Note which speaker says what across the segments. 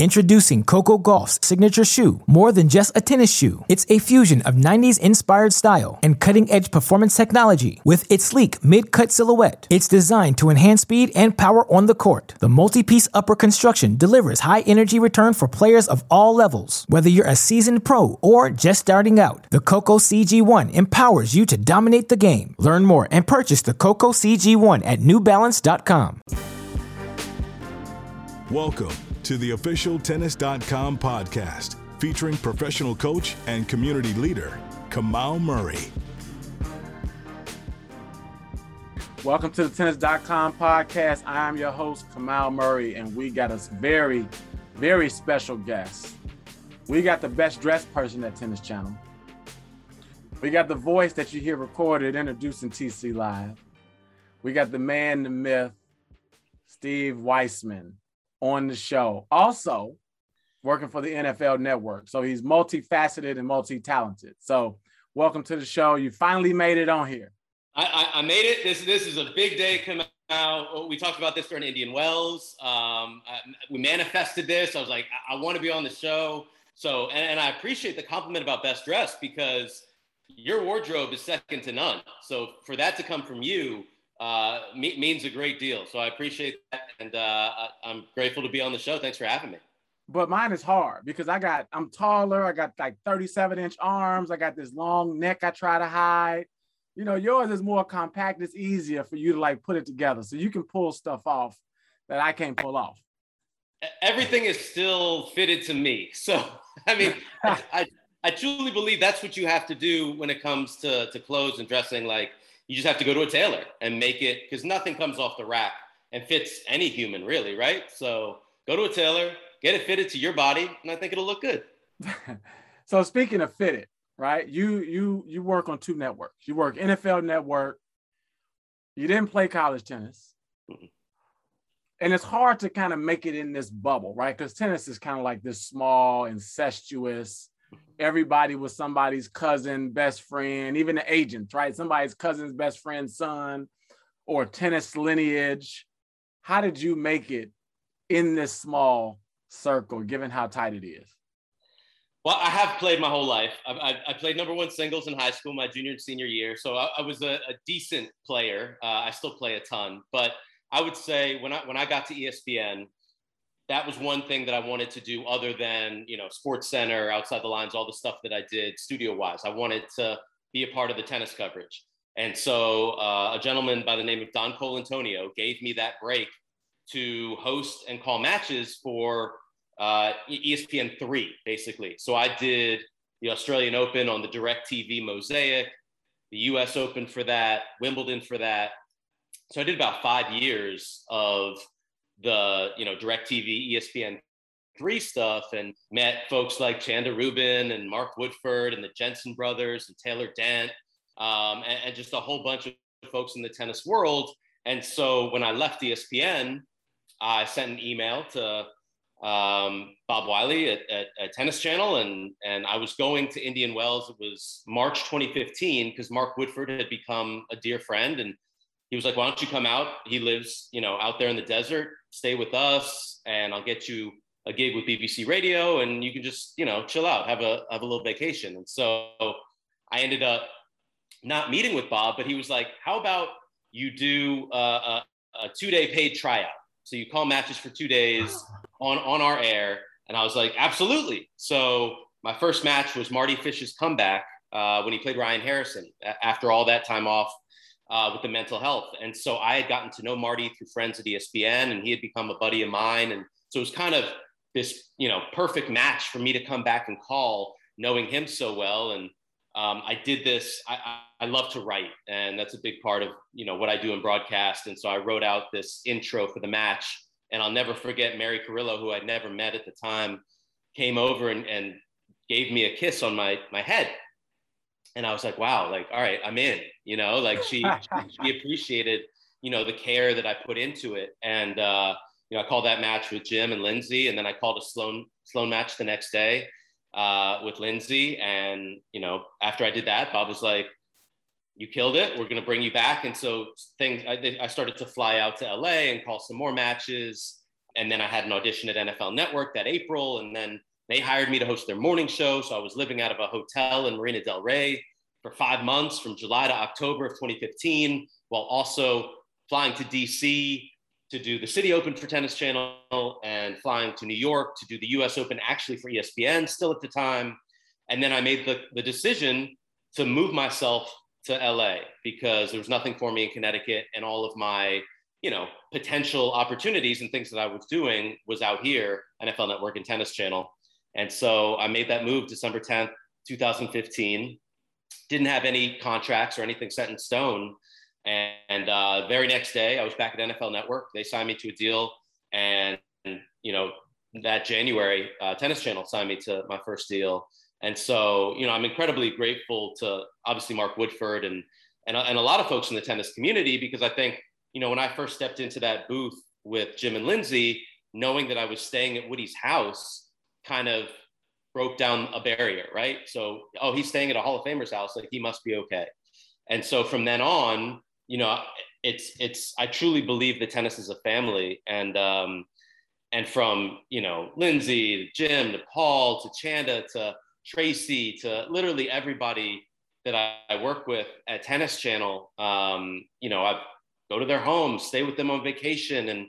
Speaker 1: Introducing Coco Gauff's signature shoe, more than just a tennis shoe. It's a fusion of 90s-inspired style and cutting-edge performance technology. With its sleek mid-cut silhouette, it's designed to enhance speed and power on the court. The multi-piece upper construction delivers high-energy return for players of all levels. Whether you're a seasoned pro or just starting out, the Coco CG1 empowers you to dominate the game. Learn more and purchase the Coco CG1 at NewBalance.com.
Speaker 2: Welcome to the official Tennis.com podcast, featuring professional coach and community leader, Kamau Murray.
Speaker 3: Welcome to the Tennis.com podcast. I am your host, Kamau Murray, and we got a very, very special guest. We got the best dressed person at Tennis Channel. We got the voice that you hear recorded introducing TC Live. We got the man, the myth, Steve Weissman, on the show. Also working for the NFL Network. So he's multifaceted and multi-talented. So welcome to the show. You finally made it on here.
Speaker 4: I made it. This is a big day coming out. We talked about this during Indian Wells. We manifested this. I was like, I want to be on the show. So, and I appreciate the compliment about best dressed, because your wardrobe is second to none. So for that to come from you means a great deal. So I appreciate that. And I'm grateful to be on the show. Thanks for having me.
Speaker 3: But mine is hard because I'm taller. I got like 37-inch arms. I got this long neck I try to hide. You know, yours is more compact. It's easier for you to like put it together. So you can pull stuff off that I can't pull off.
Speaker 4: Everything is still fitted to me. So, I mean, I truly believe that's what you have to do when it comes to clothes and dressing. Like, you just have to go to a tailor and make it, because nothing comes off the rack and fits any human, really, right? So go to a tailor, get it fitted to your body, and I think it'll look good.
Speaker 3: So speaking of fitted, right? You work on two networks. You work NFL Network. You didn't play college tennis. Mm-hmm. And it's hard to kind of make it in this bubble, right? Because tennis is kind of like this small, incestuous, everybody was somebody's cousin, best friend, even the agents, right? Somebody's cousin's best friend's son, or tennis lineage. How did you make it in this small circle, given how tight it is?
Speaker 4: Well, I have played my whole life. I played number one singles in high school, my junior and senior year. So I was a decent player. I still play a ton, but I would say when I got to ESPN, that was one thing that I wanted to do other than, Sports Center, Outside the Lines, all the stuff that I did studio-wise. I wanted to be a part of the tennis coverage. And so a gentleman by the name of Don Colantonio gave me that break to host and call matches for ESPN 3, basically. So I did the Australian Open on the DirecTV Mosaic, the US Open for that, Wimbledon for that. So I did about 5 years of the, DirecTV, ESPN 3 stuff, and met folks like Chanda Rubin and Mark Woodford and the Jensen brothers and Taylor Dent, and just a whole bunch of folks in the tennis world. And so when I left ESPN, I sent an email to Bob Wiley at Tennis Channel, and I was going to Indian Wells. It was March 2015, because Mark Woodford had become a dear friend, and he was like, why don't you come out? He lives, out there in the desert, stay with us, and I'll get you a gig with BBC Radio, and you can just, chill out, have a little vacation. And so I ended up not meeting with Bob, but he was like, how about you do a 2-day paid tryout? So you call matches for 2 days on our air. And I was like, absolutely. So my first match was Marty Fish's comeback when he played Ryan Harrison after all that time off with the mental health. And so I had gotten to know Marty through friends at ESPN, and he had become a buddy of mine. And so it was kind of this, perfect match for me to come back and call, knowing him so well. And I did this. I love to write, and that's a big part of, what I do in broadcast. And so I wrote out this intro for the match, and I'll never forget Mary Carrillo, who I'd never met at the time, came over and gave me a kiss on my head. And I was like, wow, like, all right, I'm in, she appreciated, the care that I put into it. And, I called that match with Jim and Lindsay, and then I called a Sloan match the next day with Lindsay. And, after I did that, Bob was like, you killed it. We're going to bring you back. And so I started to fly out to LA and call some more matches. And then I had an audition at NFL Network that April, and then they hired me to host their morning show. So I was living out of a hotel in Marina del Rey for 5 months from July to October of 2015, while also flying to DC to do the City Open for Tennis Channel and flying to New York to do the US Open, actually for ESPN still at the time. And then I made the decision to move myself to LA because there was nothing for me in Connecticut, and all of my, potential opportunities and things that I was doing was out here, NFL Network and Tennis Channel. And so I made that move December 10th, 2015. Didn't have any contracts or anything set in stone. And very next day, I was back at NFL Network. They signed me to a deal. And, that January, Tennis Channel signed me to my first deal. And so, I'm incredibly grateful to obviously Mark Woodford and a lot of folks in the tennis community, because I think, when I first stepped into that booth with Jim and Lindsay, knowing that I was staying at Woody's house kind of broke down a barrier, right? So, he's staying at a Hall of Famer's house, like he must be okay. And so from then on, I truly believe that tennis is a family. And from, Lindsay, to Jim, to Paul, to Chanda, to Tracy, to literally everybody that I work with at Tennis Channel, I go to their homes, stay with them on vacation. And,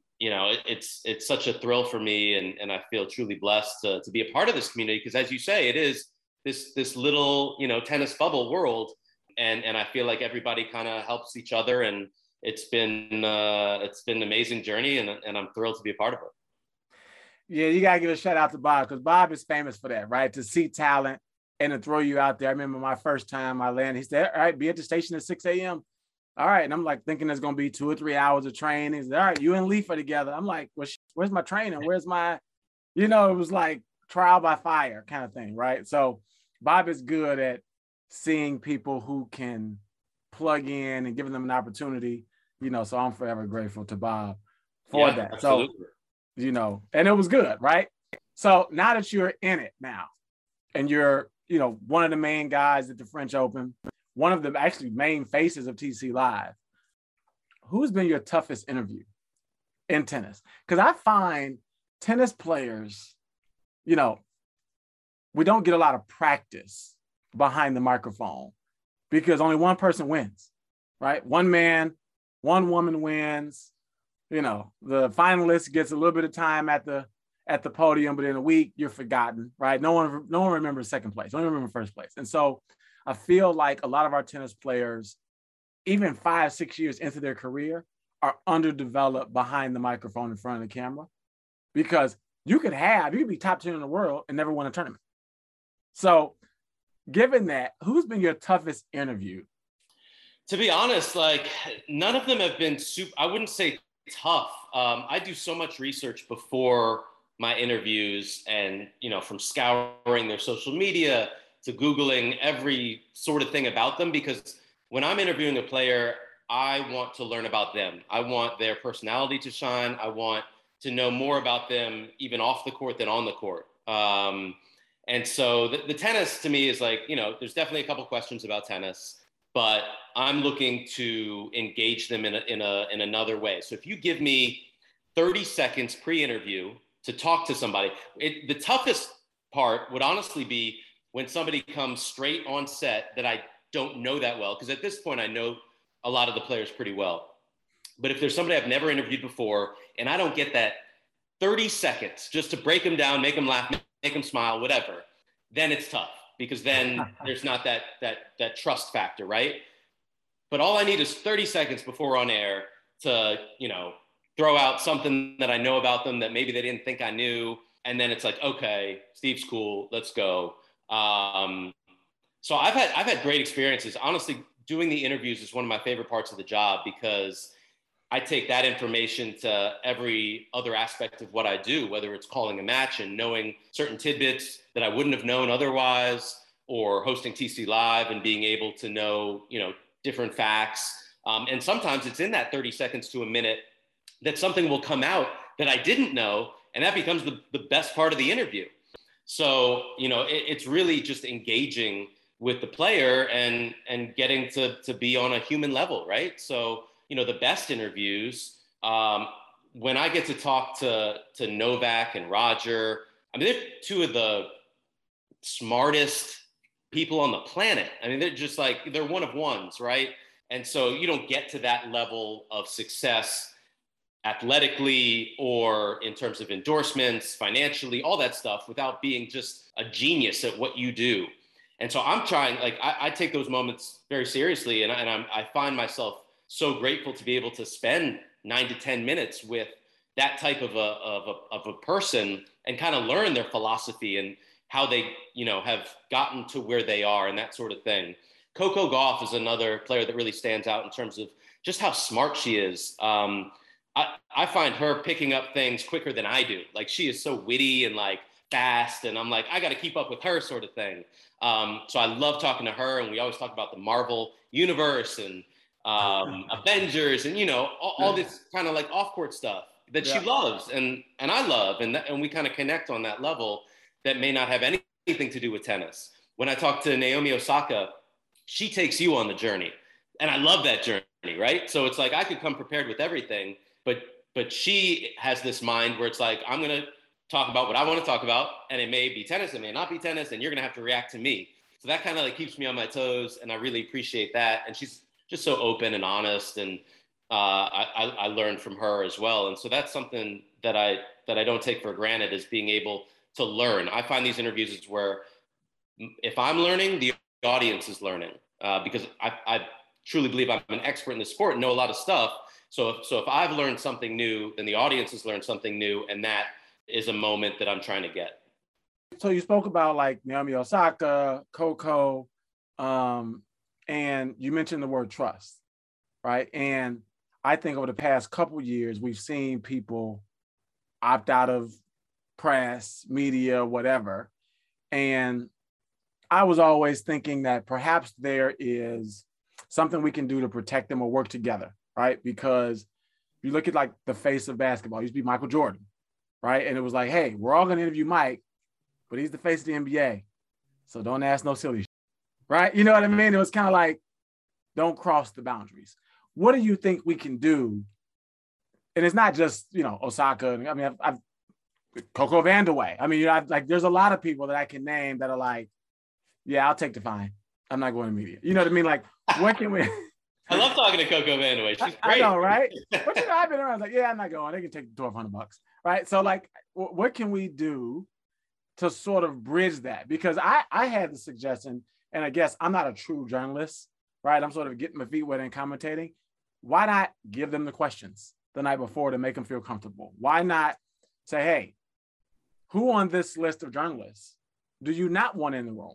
Speaker 4: it's such a thrill for me. And I feel truly blessed to be a part of this community, because as you say, it is this little, tennis bubble world. And I feel like everybody kind of helps each other. And it's been an amazing journey, and I'm thrilled to be a part of it.
Speaker 3: Yeah, you got to give a shout out to Bob, because Bob is famous for that, right? To see talent and to throw you out there. I remember my first time I landed, he said, all right, be at the station at 6 a.m. All right. And I'm like thinking there's going to be 2 or 3 hours of training. He said, all right, you and Leaf are together. I'm like, well, where's my training? Where's my, it was like trial by fire kind of thing, right? So Bob is good at seeing people who can plug in and giving them an opportunity, so I'm forever grateful to Bob for that.
Speaker 4: Absolutely.
Speaker 3: So, and it was good, right? So now that you're in it now, and you're, one of the main guys at the French Open, one of the actually main faces of TC Live, who's been your toughest interview in tennis? Because I find tennis players, we don't get a lot of practice behind the microphone because only one person wins, right? One man, one woman wins. The finalist gets a little bit of time at the podium, but in a week you're forgotten, right? No one remembers second place, only remember first place. And so I feel like a lot of our tennis players, even 5-6 years into their career, are underdeveloped behind the microphone in front of the camera, because you could be top 10 in the world and never win a tournament. So given that, who's been your toughest interview?
Speaker 4: To be honest, none of them have been I wouldn't say tough. I do so much research before my interviews, and, from scouring their social media to Googling every sort of thing about them, because when I'm interviewing a player, I want to learn about them. I want their personality to shine. I want to know more about them, even off the court than on the court. And so the tennis to me is there's definitely a couple questions about tennis, but I'm looking to engage them in another way. So if you give me 30 seconds pre-interview to talk to somebody, the toughest part would honestly be when somebody comes straight on set that I don't know that well, because at this point I know a lot of the players pretty well. But if there's somebody I've never interviewed before and I don't get that 30 seconds just to break them down, make them laugh, make them smile, whatever, then it's tough, because then there's not that trust factor, right? But all I need is 30 seconds before we're on air to, throw out something that I know about them that maybe they didn't think I knew. And then it's like, okay, Steve's cool, let's go. So I've had great experiences. Honestly, doing the interviews is one of my favorite parts of the job, because I take that information to every other aspect of what I do, whether it's calling a match and knowing certain tidbits that I wouldn't have known otherwise, or hosting TC Live and being able to know, different facts. And sometimes it's in that 30 seconds to a minute that something will come out that I didn't know, and that becomes the best part of the interview. So, it's really just engaging with the player and getting to be on a human level, right? So, the best interviews, when I get to talk to Novak and Roger, I mean, they're two of the smartest people on the planet. I mean, they're just like, they're one of ones, right? And so you don't get to that level of success athletically or in terms of endorsements, financially, all that stuff without being just a genius at what you do. And so I'm trying, like, I take those moments very seriously. And I find myself so grateful to be able to spend 9 to 10 minutes with that type of a person and kind of learn their philosophy and how they, have gotten to where they are and that sort of thing. Coco Gauff is another player that really stands out in terms of just how smart she is. I find her picking up things quicker than I do. Like, she is so witty and like fast, and I'm like, I got to keep up with her sort of thing. So I love talking to her, and we always talk about the Marvel universe and Avengers and, all this kind of like off-court stuff that she loves and I love. And we kind of connect on that level that may not have anything to do with tennis. When I talk to Naomi Osaka, she takes you on the journey. And I love that journey, right? So it's like, I could come prepared with everything, but she has this mind where it's like, I'm going to talk about what I want to talk about, and it may be tennis, it may not be tennis, and you're going to have to react to me. So that kind of like keeps me on my toes, and I really appreciate that. And she's just so open and honest, and I learned from her as well. And so that's something that I don't take for granted, is being able to learn. I find these interviews is where if I'm learning, the audience is learning, because I truly believe I'm an expert in the sport and know a lot of stuff. So if I've learned something new, then the audience has learned something new, and that is a moment that I'm trying to get.
Speaker 3: So you spoke about like Naomi Osaka, Coco, and you mentioned the word trust, right? And I think over the past couple of years, we've seen people opt out of press, media, whatever. And I was always thinking that perhaps there is something we can do to protect them or work together, right? Because you look at like the face of basketball, it used to be Michael Jordan, right? And it was like, hey, we're all going to interview Mike, but he's the face of the NBA. So don't ask no silly shit, right? You know what I mean? It was kind of like, don't cross the boundaries. What do you think we can do? And it's not just, Osaka. I mean, I've Coco Vandeweghe. I mean, there's a lot of people that I can name that are like, yeah, I'll take the fine. I'm not going to media. You know what I mean? Like, what can we?
Speaker 4: I love talking to Coco Vandeweghe. She's great.
Speaker 3: I know, right? But I've been around like, yeah, I'm not going. They can take $1,200, right? So like, what can we do to sort of bridge that? Because I had the suggestion, and I guess I'm not a true journalist, right? I'm sort of getting my feet wet and commentating. Why not give them the questions the night before to make them feel comfortable? Why not say, hey, who on this list of journalists do you not want in the room?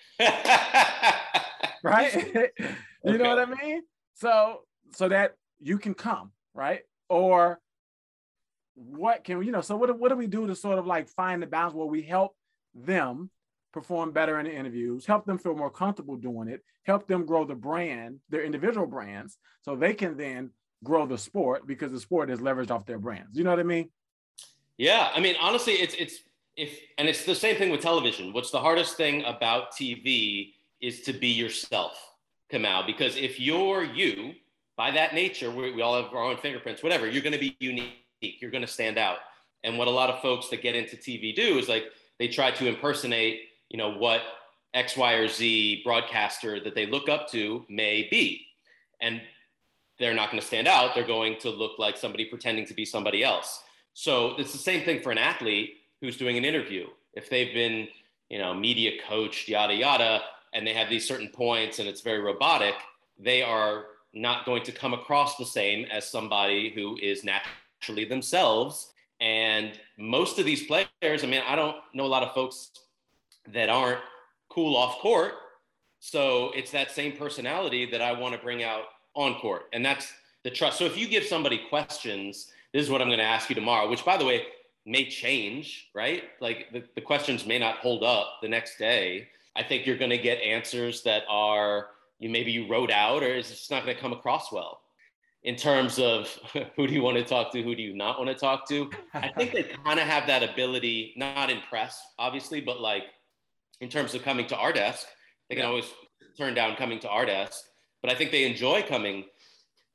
Speaker 3: Right? You know what I mean? So that you can come, right? Or what can we, so what do we do to sort of like find the balance where we help them perform better in the interviews, help them feel more comfortable doing it, help them grow the brand, their individual brands, so they can then grow the sport, because the sport is leveraged off their brands. You know what I mean?
Speaker 4: Yeah. I mean, honestly, it's the same thing with television. What's the hardest thing about TV is to be yourself, Kamau, because if you're you, by that nature, we all have our own fingerprints, whatever, you're going to be unique. You're going to stand out. And what a lot of folks that get into TV do is like, they try to impersonate, what X, Y, or Z broadcaster that they look up to may be. And they're not going to stand out. They're going to look like somebody pretending to be somebody else. So it's the same thing for an athlete who's doing an interview. If they've been, media coached, yada, yada, and they have these certain points and it's very robotic, they are not going to come across the same as somebody who is naturally themselves. And most of these players, I mean, I don't know a lot of folks that aren't cool off court. So it's that same personality that I want to bring out on court. And that's the trust. So if you give somebody questions, this is what I'm going to ask you tomorrow, which, by the way, may change, right? Like the questions may not hold up the next day. I think you're going to get answers that are, maybe you wrote out, or it's just not going to come across well. In terms of who do you want to talk to, who do you not want to talk to? I think they kind of have that ability, not in press, obviously, but like in terms of coming to our desk, they can always turn down coming to our desk. But I think they enjoy coming,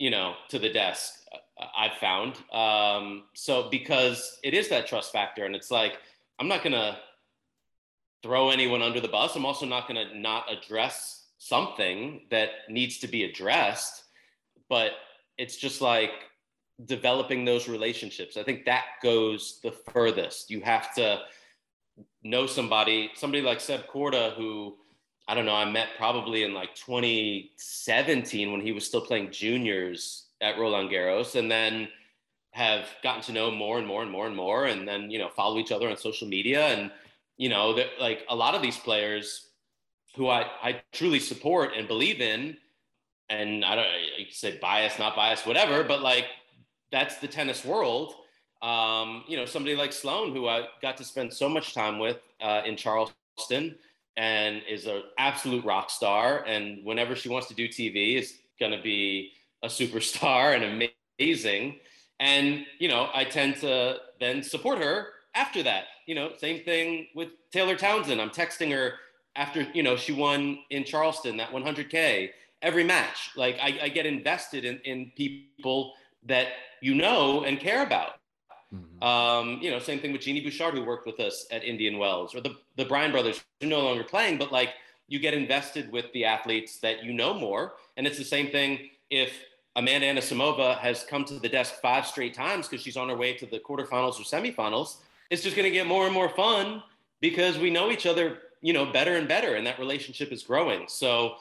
Speaker 4: to the desk, I've found. So because it is that trust factor, and it's like, I'm not going to throw anyone under the bus. I'm also not going to not address something that needs to be addressed, but it's just like developing those relationships. I think that goes the furthest. You have to know somebody like Seb Korda, who, I don't know, I met probably in like 2017 when he was still playing juniors at Roland Garros, and then have gotten to know more and more and more and more, and then, follow each other on social media. And, like a lot of these players who I truly support and believe in, and I don't, you can say bias, not bias, whatever, but like, that's the tennis world. Somebody like Sloane, who I got to spend so much time with in Charleston, and is an absolute rock star. And whenever she wants to do TV, is going to be a superstar and amazing. And, I tend to then support her after that. Same thing with Taylor Townsend. I'm texting her after, she won in Charleston, that 100K, every match. Like I get invested in people that and care about. Mm-hmm. Same thing with Jeannie Bouchard, who worked with us at Indian Wells, or the Bryan brothers, who are no longer playing, but like, you get invested with the athletes that more. And it's the same thing if Amanda Anisimova has come to the desk 5 straight times because she's on her way to the quarterfinals or semifinals. It's just going to get more and more fun because we know each other, better and better, and that relationship is growing. So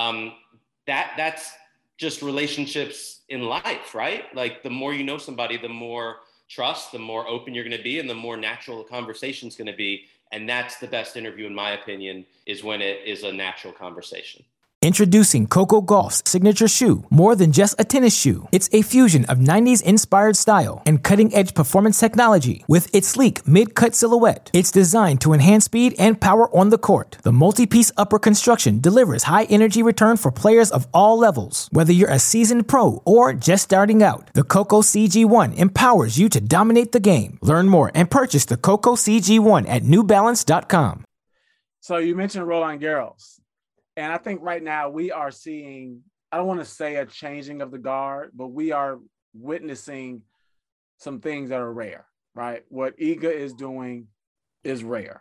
Speaker 4: that's just relationships in life, right? Like, the more you know somebody, the more trust, the more open you're going to be, and the more natural the conversation is going to be. And that's the best interview, in my opinion, is when it is a natural conversation.
Speaker 1: Introducing Coco Gauff's signature shoe. More than just a tennis shoe, it's a fusion of 90s inspired style and cutting-edge performance technology. With its sleek mid-cut silhouette, it's designed to enhance speed and power on the court. The multi-piece upper construction delivers high-energy return for players of all levels. Whether you're a seasoned pro or just starting out, the Coco CG1 empowers you to dominate the game. Learn more and purchase the Coco CG1 at NewBalance.com.
Speaker 3: So you mentioned Roland Garros. And I think right now we are seeing, I don't want to say a changing of the guard, but we are witnessing some things that are rare, right? What Iga is doing is rare.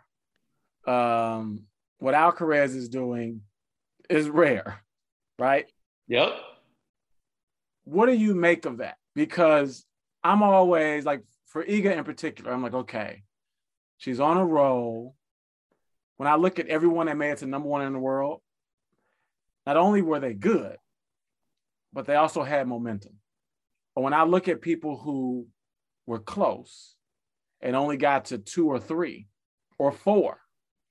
Speaker 3: What Alcaraz is doing is rare, right?
Speaker 4: Yep.
Speaker 3: What do you make of that? Because I'm always like, for Iga in particular, I'm like, okay, she's on a roll. When I look at everyone that made it to number 1 in the world, not only were they good, but they also had momentum. But when I look at people who were close and only got to 2 or 3 or 4,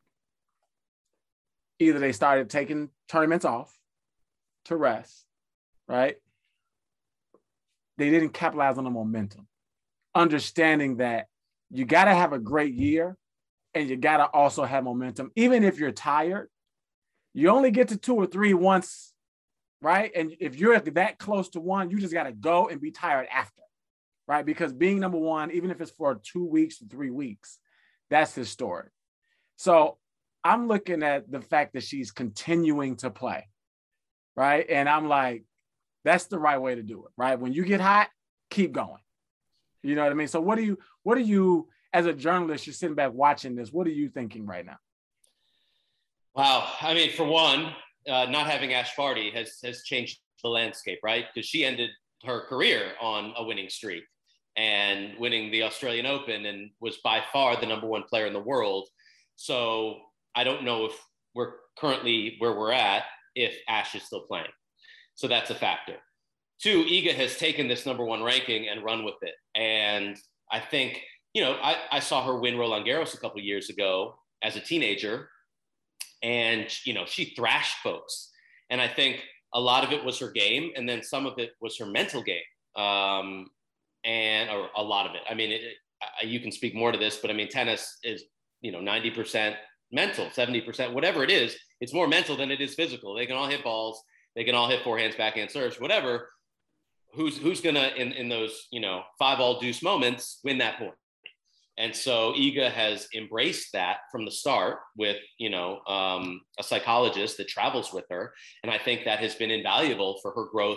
Speaker 3: either they started taking tournaments off to rest, right? They didn't capitalize on the momentum. Understanding that you got to have a great year and you got to also have momentum. Even if you're tired, you only get to 2 or 3 once, right? And if you're that close to 1, you just got to go and be tired after, right? Because being number 1, even if it's for 2 weeks to 3 weeks, that's historic. So I'm looking at the fact that she's continuing to play, right? And I'm like, that's the right way to do it, right? When you get hot, keep going. You know what I mean? So what do you, as a journalist, you're sitting back watching this, what are you thinking right now?
Speaker 4: Wow. I mean, for one, not having Ash Barty has changed the landscape, right? Because she ended her career on a winning streak and winning the Australian Open, and was by far the number 1 player in the world. So I don't know if we're currently where we're at if Ash is still playing. So that's a factor. 2, Iga has taken this number 1 ranking and run with it. And I think, I saw her win Roland Garros a couple of years ago as a teenager. And, she thrashed folks. And I think a lot of it was her game. And then some of it was her mental game. Or a lot of it. I mean, you can speak more to this, but I mean, tennis is, 90% mental, 70%, whatever it is. It's more mental than it is physical. They can all hit balls. They can all hit forehands, backhand serves, whatever. Who's going to, in those, 5-all deuce moments, win that point? And so Iga has embraced that from the start with, a psychologist that travels with her. And I think that has been invaluable for her growth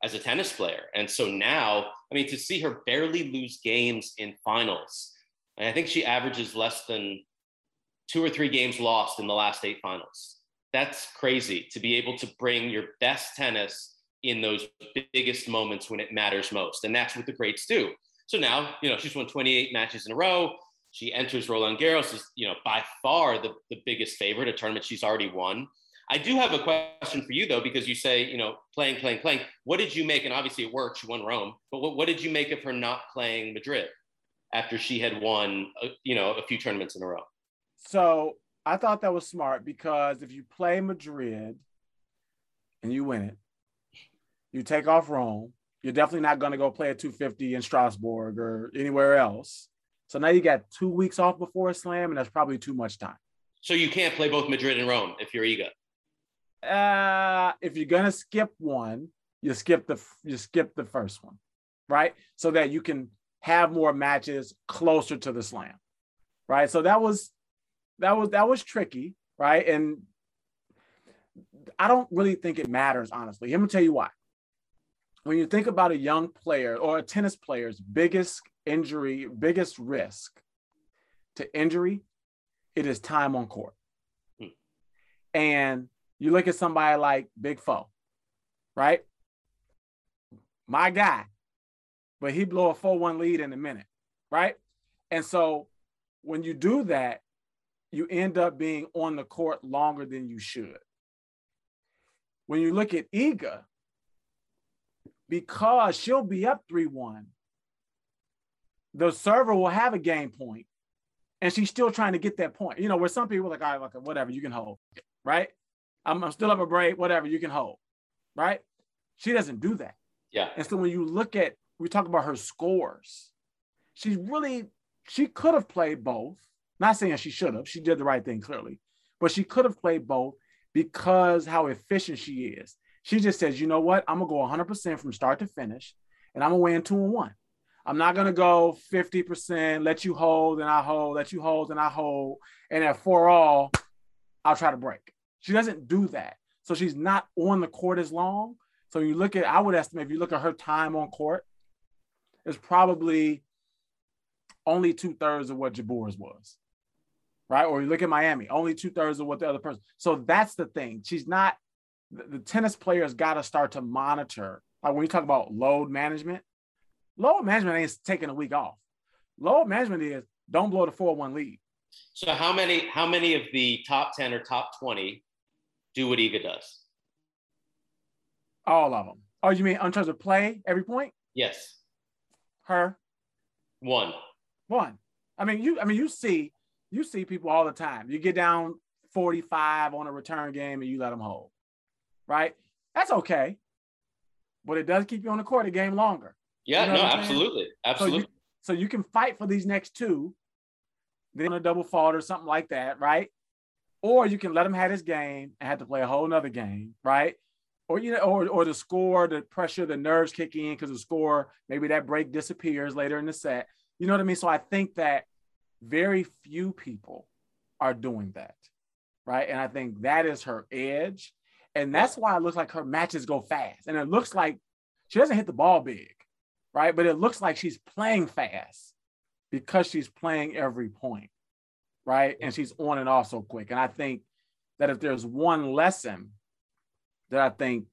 Speaker 4: as a tennis player. And so now, I mean, to see her barely lose games in finals, and I think she averages less than 2 or 3 games lost in the last 8 finals. That's crazy to be able to bring your best tennis in those biggest moments when it matters most. And that's what the greats do. So now, she's won 28 matches in a row. She enters Roland Garros as, by far the biggest favorite, a tournament she's already won. I do have a question for you, though, because you say, playing. What did you make? And obviously it worked. She won Rome. But what did you make of her not playing Madrid after she had won, a few tournaments in a row?
Speaker 3: So I thought that was smart, because if you play Madrid and you win it, you take off Rome, you're definitely not going to go play a 250 in Strasbourg or anywhere else. So now you got 2 weeks off before a slam, and that's probably too much time.
Speaker 4: So you can't play both Madrid and Rome if you're Iga.
Speaker 3: If you're gonna skip one, you skip the first one, right? So that you can have more matches closer to the slam, right? So that was tricky, right? And I don't really think it matters, honestly. Let me tell you why. When you think about a young player or a tennis player's biggest risk to injury, it is time on court. And you look at somebody like Big Foe, right? My guy, but he blew a 4-1 lead in a minute, right? And so when you do that, you end up being on the court longer than you should. When you look at Iga, because she'll be up 3-1, the server will have a game point, and she's still trying to get that point. Where some people are like, all right, whatever, you can hold, right? I'm still up a break, whatever, you can hold, right? She doesn't do that.
Speaker 4: Yeah.
Speaker 3: And so when we talk about her scores, she could have played both. Not saying she should have, she did the right thing clearly, but she could have played both because how efficient she is. She just says, you know what? I'm going to go 100% from start to finish, and I'm going to win 2-1. I'm not going to go 50%, let you hold and I hold, let you hold and I hold, and at 4-all, I'll try to break. She doesn't do that. So she's not on the court as long. So I would estimate, if you look at her time on court, it's probably only 2/3 of what Jabor's was, right? Or you look at Miami, only 2/3 of what the other person. So that's the thing. She's not, the tennis players got to start to monitor. Like when you talk about load management ain't taking a week off. Load management is don't blow the 4-1 lead.
Speaker 4: So how many of the top 10 or top 20 do what Iga does?
Speaker 3: All of them. Oh, you mean in terms of play, every point?
Speaker 4: Yes.
Speaker 3: Her?
Speaker 4: One.
Speaker 3: I mean, you see people all the time. You get down 45 on a return game and you let them hold, right? That's okay. But it does keep you on the court a game longer.
Speaker 4: Yeah,
Speaker 3: you know
Speaker 4: absolutely. Absolutely.
Speaker 3: So you can fight for these next 2, then on a double fault or something like that, right? Or you can let him have his game and have to play a whole nother game, right? Or or the score, the pressure, the nerves kick in because the score, maybe that break disappears later in the set. You know what I mean? So I think that very few people are doing that, right? And I think that is her edge. And that's why it looks like her matches go fast. And it looks like she doesn't hit the ball big, right? But it looks like she's playing fast because she's playing every point, right? And she's on and off so quick. And I think that if there's one lesson that I think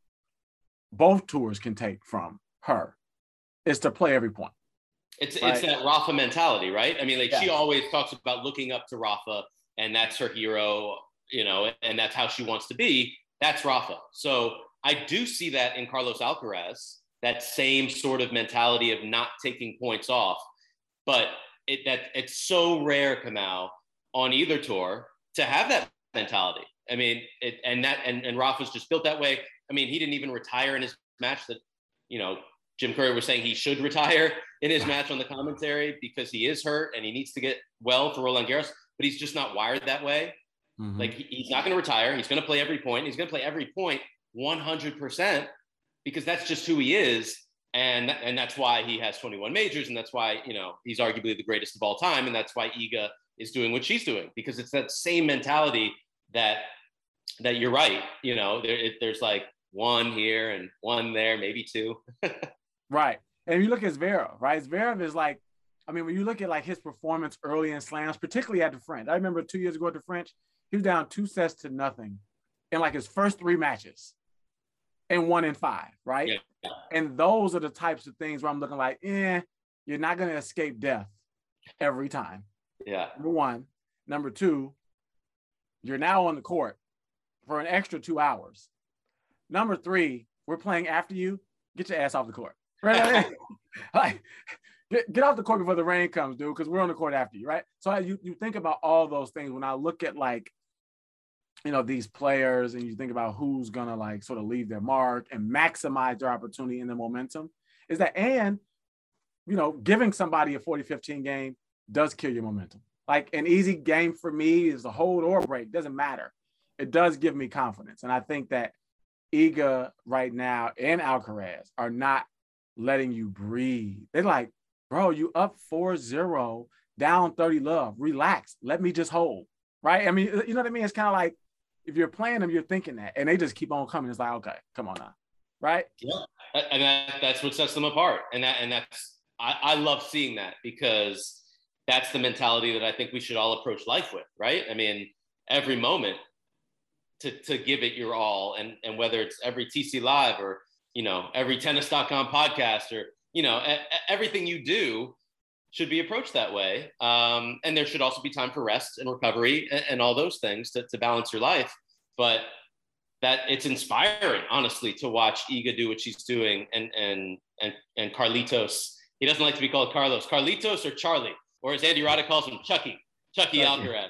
Speaker 3: both tours can take from her, is to play every point.
Speaker 4: It's that Rafa mentality, right? I mean, she always talks about looking up to Rafa, and that's her hero, and that's how she wants to be. That's Rafa. So I do see that in Carlos Alcaraz, that same sort of mentality of not taking points off. But it's so rare, Kamau, on either tour to have that mentality. I mean, and Rafa's just built that way. I mean, he didn't even retire in his match that, Jim Courier was saying he should retire in his match on the commentary because he is hurt and he needs to get well for Roland Garros, but he's just not wired that way. Mm-hmm. Like he's not going to retire. He's going to play every point. He's going to play every point 100% because that's just who he is. And that's why he has 21 majors. And that's why, he's arguably the greatest of all time. And that's why Iga is doing what she's doing, because it's that same mentality that you're right. There's like one here and one there, maybe two.
Speaker 3: Right. And if you look at Zverev, right? Zverev is like, I mean, when you look at like his performance early in slams, particularly at the French, I remember 2 years ago at the French, he was down 2-0 in like his first 3 matches and 1 in 5, right?
Speaker 4: Yeah.
Speaker 3: And those are the types of things where I'm looking like, you're not going to escape death every time.
Speaker 4: Yeah.
Speaker 3: Number one. Number two, you're now on the court for an extra 2 hours. Number three, we're playing after you. Get your ass off the court. Right? Like, get off the court before the rain comes, dude, because we're on the court after you, right? So you think about all those things when I look at, like, these players, and you think about who's going to, like, sort of leave their mark and maximize their opportunity in the momentum, is that, and, giving somebody a 40-15 game does kill your momentum. Like, an easy game for me is a hold or a break. Doesn't matter. It does give me confidence. And I think that Iga right now and Alcaraz are not letting you breathe. They're like, bro, you up 4-0, down 30 love. Relax. Let me just hold. Right? I mean, you know what I mean? It's kind of like, if you're playing them, you're thinking that. And they just keep on coming. It's like, okay, come on now. Right?
Speaker 4: Yeah. And that's what sets them apart. And that's I love seeing that, because that's the mentality that I think we should all approach life with, right? I mean, every moment to give it your all, and whether it's every TC Live or, every tennis.com podcast, or, everything you do should be approached that way. And there should also be time for rest and recovery and all those things to balance your life. But that it's inspiring, honestly, to watch Iga do what she's doing, and Carlitos. He doesn't like to be called Carlos. Carlitos or Charlie, or as Andy Roddick calls him, Chucky Alcaraz.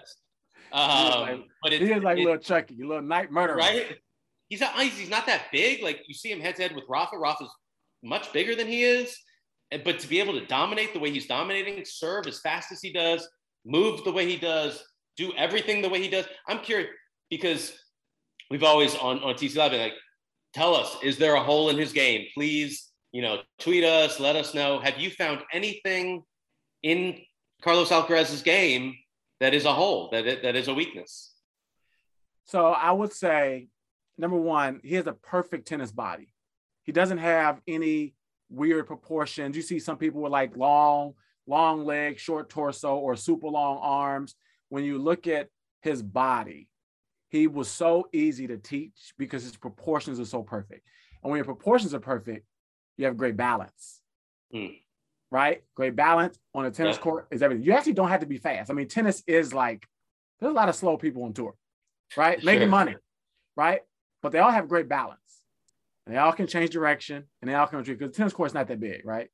Speaker 4: But
Speaker 3: he is like little Chucky, a little night murderer.
Speaker 4: Right? He's not that big. Like, you see him head to head with Rafa. Rafa's much bigger than he is. But to be able to dominate the way he's dominating, serve as fast as he does, move the way he does, do everything the way he does. I'm curious, because we've always on TC Live been like, tell us, is there a hole in his game? Please, tweet us, let us know. Have you found anything in Carlos Alcaraz's game that is a hole, that is a weakness?
Speaker 3: So I would say, number one, he has a perfect tennis body. He doesn't have any weird proportions. You see some people with like long legs, short torso, or super long arms. When you look at his body, he was so easy to teach because his proportions are so perfect. And when your proportions are perfect, you have great balance. Right? Great balance on a tennis court is everything. You actually don't have to be fast. I mean, tennis is like, there's a lot of slow people on tour, right? Sure. Making money, right? But they all have great balance. And they all can change direction, and they all can retreat, because the tennis court's not that big, right?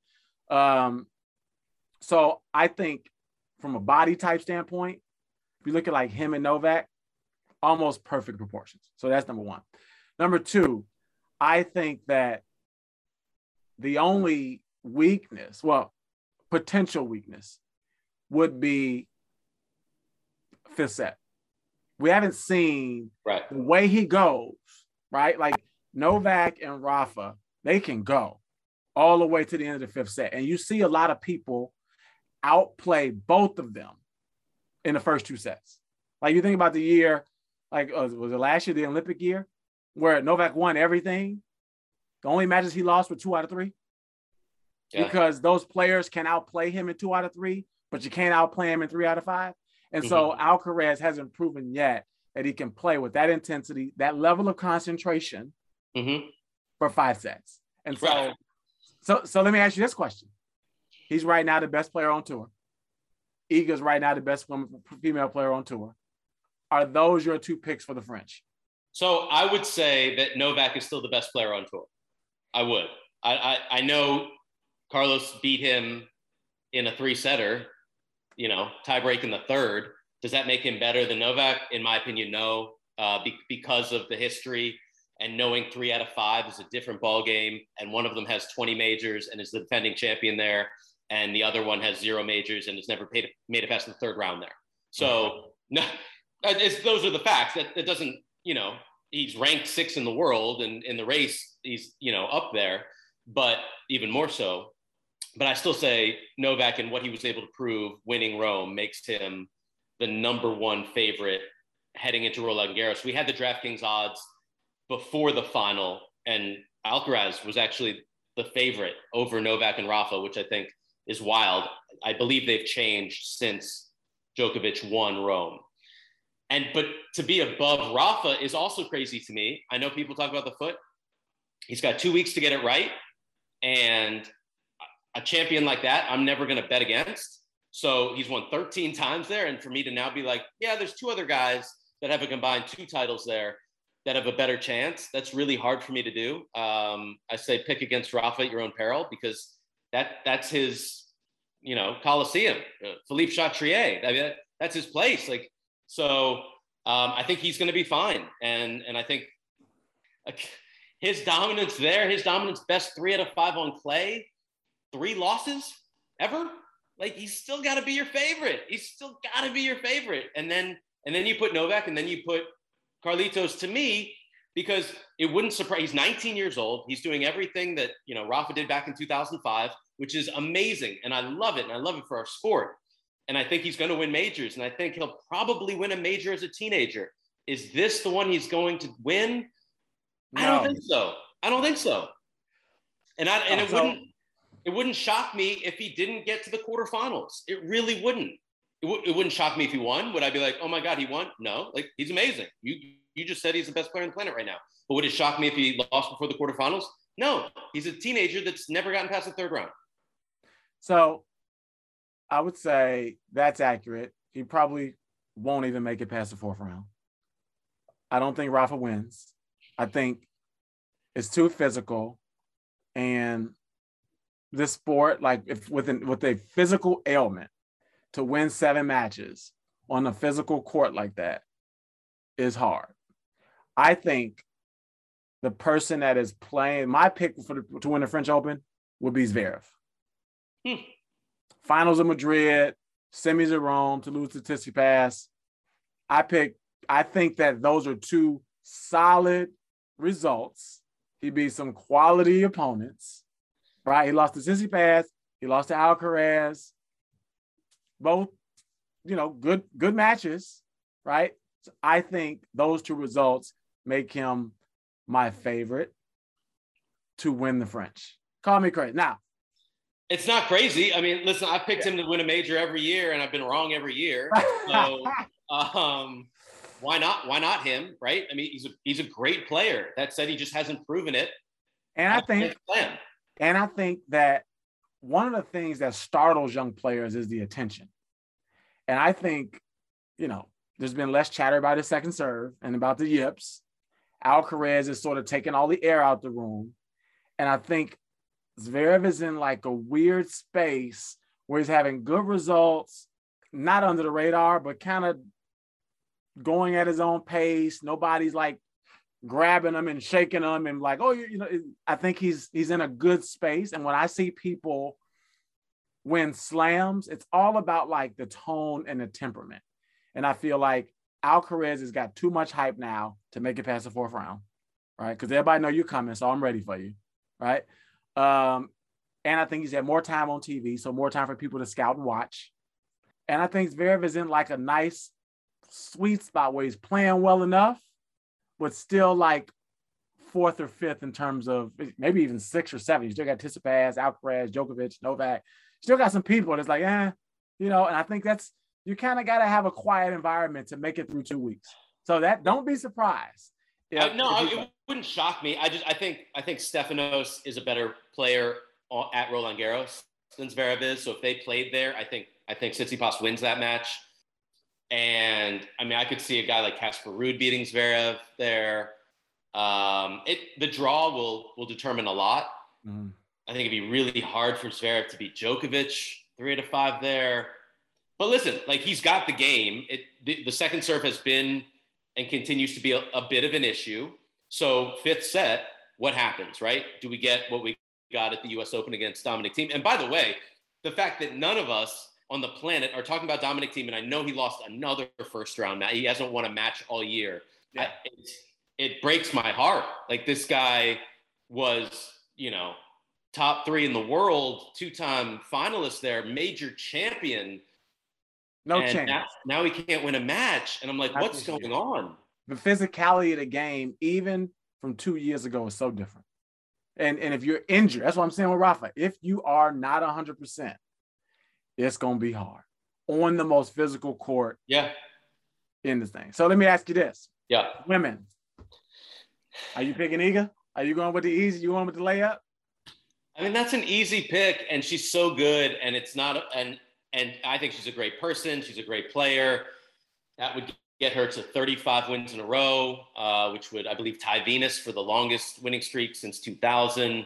Speaker 3: So I think from a body type standpoint, if you look at like him and Novak, almost perfect proportions. So that's number one. Number two, I think that the only weakness, potential weakness, would be fifth set. We haven't seen the way he goes, right? Like Novak and Rafa, they can go all the way to the end of the fifth set. And you see a lot of people outplay both of them in the first 2 sets. Like, you think about the year, like, was it last year, the Olympic year, where Novak won everything? The only matches he lost were 2 out of 3. Yeah. Because those players can outplay him in 2 out of 3, but you can't outplay him in 3 out of 5. And so Alcaraz hasn't proven yet that he can play with that intensity, that level of concentration for 5 sets. And so let me ask you this question. He's right now the best player on tour. Iga's right now the best female player on tour. Are those your 2 picks for the French?
Speaker 4: So I would say that Novak is still the best player on tour. I would. I know Carlos beat him in a 3-setter, tie break in the third. Does that make him better than Novak? In my opinion, no, because of the history and knowing 3 out of 5 is a different ball game. And one of them has 20 majors and is the defending champion there. And the other one has 0 majors and has never made it past the 3rd round there. So no, those are the facts. That doesn't, he's ranked 6th in the world, and in the race, he's, up there, but even more so. But I still say Novak and what he was able to prove winning Rome makes him the number 1 favorite heading into Roland Garros. We had the DraftKings odds before the final, And Alcaraz was actually the favorite over Novak and Rafa, which I think is wild. I believe they've changed since Djokovic won Rome. But to be above Rafa is also crazy to me. I know people talk about the foot. He's got 2 weeks to get it right. And a champion like that, I'm never going to bet against. So he's won 13 times there. And for me to now be like, yeah, there's 2 other guys that have a combined 2 titles there that have a better chance. That's really hard for me to do. I say pick against Rafa at your own peril, because that's his, Coliseum. Philippe Chatrier. I mean, that's his place. So I think he's going to be fine. And I think his dominance there, his dominance best 3 out of 5 on clay, 3 losses ever. He's still got to be your favorite. He's still got to be your favorite. And then you put Novak, and then you put Carlitos, to me, because it wouldn't surprise. He's 19 years old. He's doing everything that, Rafa did back in 2005, which is amazing. And I love it. And I love it for our sport. And I think he's going to win majors. And I think he'll probably win a major as a teenager. Is this the one he's going to win? No. I don't think so. And it wouldn't shock me if he didn't get to the quarterfinals. It really wouldn't. It wouldn't shock me if he won. Would I be like, oh my God, he won? No, he's amazing. You just said he's the best player on the planet right now. But would it shock me if he lost before the quarterfinals? No, he's a teenager that's never gotten past the 3rd round.
Speaker 3: So I would say that's accurate. He probably won't even make it past the 4th round. I don't think Rafa wins. I think it's too physical. And this sport, with a physical ailment, to win 7 matches on a physical court like that is hard. I think the person that is playing, my pick to win the French Open would be Zverev. Finals of Madrid, semis of Rome, to lose to Tsitsipas. I think that those are 2 solid results. He beat some quality opponents, right? He lost to Tsitsipas. He lost to Alcaraz. Both, good matches, right? So I think those 2 results make him my favorite to win the French. Call me crazy. Now,
Speaker 4: it's not crazy. I mean, listen, I picked him to win a major every year, and I've been wrong every year. So why not him, right? I mean, he's a great player. That said, he just hasn't proven it.
Speaker 3: And I think that one of the things that startles young players is the attention. And I think, there's been less chatter about his second serve and about the yips. Alcaraz is sort of taking all the air out the room. And I think Zverev is in a weird space where he's having good results, not under the radar, but kind of going at his own pace. Nobody's grabbing him and shaking him and I think he's in a good space. And when I see people win slams, it's all about the tone and the temperament. And I feel like Alcaraz has got too much hype now to make it past the 4th round, right? Because everybody know you're coming, so I'm ready for you, right? And I think he's had more time on TV, so more time for people to scout and watch. And I think Zverev is in a nice, sweet spot where he's playing well enough, but still 4th or 5th in terms of maybe even 6th or 7th. You still got Tsitsipas, Alcaraz, Djokovic, Novak. Still got some people that's and I think you kind of got to have a quiet environment to make it through 2 weeks. So don't be surprised.
Speaker 4: It wouldn't shock me. I think Stefanos is a better player at Roland Garros than Zverev is. So if they played there, I think Tsitsipas wins that match. And I mean, I could see a guy like Casper Ruud beating Zverev there. The draw will determine a lot. Mm. I think it'd be really hard for Zverev to beat Djokovic 3 out of 5 there. But listen, he's got the game. The second serve has been and continues to be a bit of an issue. So 5th set, what happens, right? Do we get what we got at the U.S. Open against Dominic Thiem? And by the way, the fact that none of us on the planet are talking about Dominic Thiem, and I know he lost another first round match. He hasn't won a match all year. Yeah. It breaks my heart. This guy was, top 3 in the world, 2-time finalist there, major champion.
Speaker 3: No chance.
Speaker 4: Now he can't win a match. And I'm like, what's going on?
Speaker 3: The physicality of the game, even from 2 years ago is so different. And if you're injured, that's what I'm saying with Rafa. If you are not 100%, it's going to be hard on the most physical court in this thing. So let me ask you this.
Speaker 4: Yeah.
Speaker 3: Women, are you picking Iga? Are you going with the easy? You going with the layup?
Speaker 4: I mean, that's an easy pick, and she's so good, and it's not and I think she's a great person. She's a great player. That would get her to 35 wins in a row, which would, I believe, tie Venus for the longest winning streak since 2000.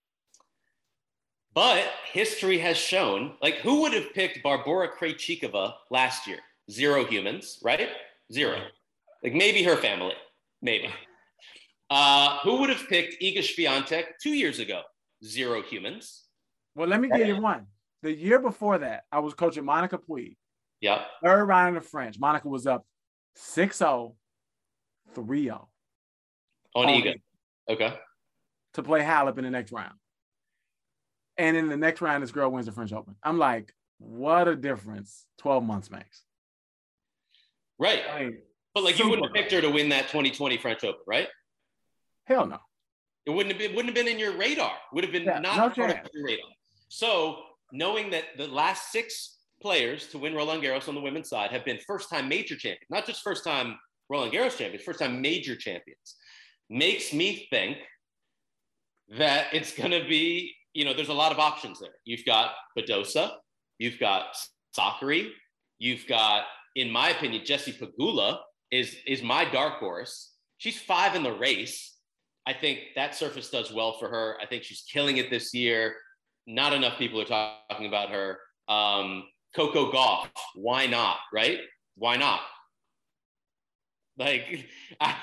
Speaker 4: But history has shown, like, who would have picked Barbora Krejcikova last year? 0 humans, right? 0. Like, maybe her family, maybe. Who would have picked Iga Swiatek 2 years ago? 0 humans.
Speaker 3: Well, let me give you one. The year before that, I was coaching Monica Puig.
Speaker 4: Yep.
Speaker 3: Third round of the French. Monica was up 6-0, 3-0.
Speaker 4: On Iga. Okay.
Speaker 3: To play Halep in the next round. And in the next round, this girl wins the French Open. I'm like, what a difference 12 months makes.
Speaker 4: Right.
Speaker 3: I mean,
Speaker 4: but like, you wouldn't have picked her to win that 2020 French Open, right?
Speaker 3: Hell no.
Speaker 4: It wouldn't have been in your radar. Would have been not part of your radar. So knowing that the last 6 players to win Roland Garros on the women's side have been first-time major champions, not just first-time Roland Garros champions, first-time major champions, makes me think that it's going to be, there's a lot of options there. You've got Badosa, you've got Sakkari, you've got, in my opinion, Jessie Pegula is my dark horse. She's 5 in the race. I think that surface does well for her. I think she's killing it this year. Not enough people are talking about her. Coco Gauff, why not, right? Why not? Like, I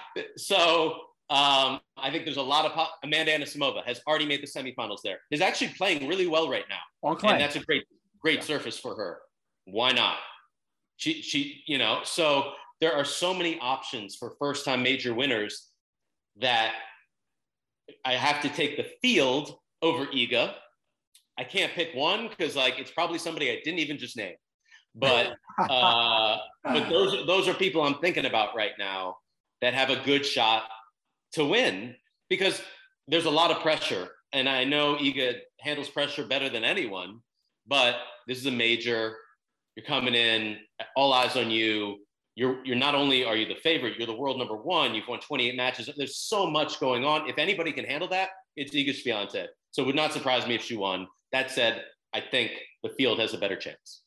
Speaker 4: think there's a lot of Amanda Anisimova has already made the semifinals there. Is actually playing really well right now.
Speaker 3: On clay.
Speaker 4: And that's a great surface for her. Why not? She, so there are so many options for first-time major winners that I have to take the field over Iga. I can't pick one because, like, it's probably somebody I didn't even just name. But those are people I'm thinking about right now that have a good shot to win, because there's a lot of pressure. And I know Iga handles pressure better than anyone, but this is a major. You're coming in, all eyes on you. You're not only are you the favorite, you're the world number 1. You've won 28 matches. There's so much going on. If anybody can handle that, it's Iga Swiatek. So it would not surprise me if she won. That said, I think the field has a better chance.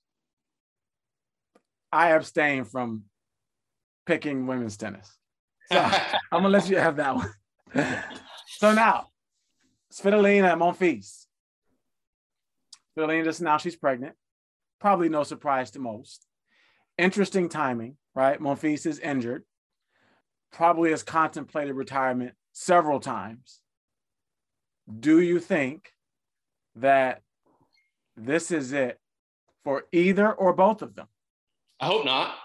Speaker 3: I abstain from picking women's tennis. So I'm going to let you have that one. So now, Svitolina Monfils. Svitolina just now, she's pregnant. Probably no surprise to most. Interesting timing, right? Monfils is injured. Probably has contemplated retirement several times. Do you think that this is it for either or both of them?
Speaker 4: I hope not.